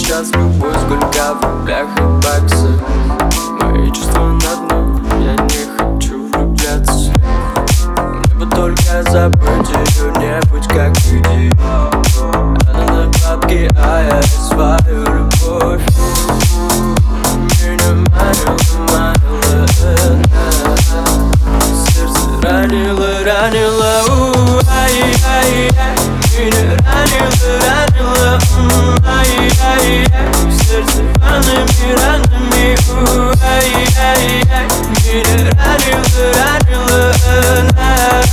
сейчас любовь, сколько в рублях и баксах. Мои чувства на дно, я не хочу влюбляться. Мне бы только забыть ее, не быть как люди. Она на бабки, а я свою любовь. Меня манила она. Сердце ранило, ай-яй-яй. Меня ранило, ай-яй-яй. Сердце ранами, ай-яй-яй. Меня ранило она.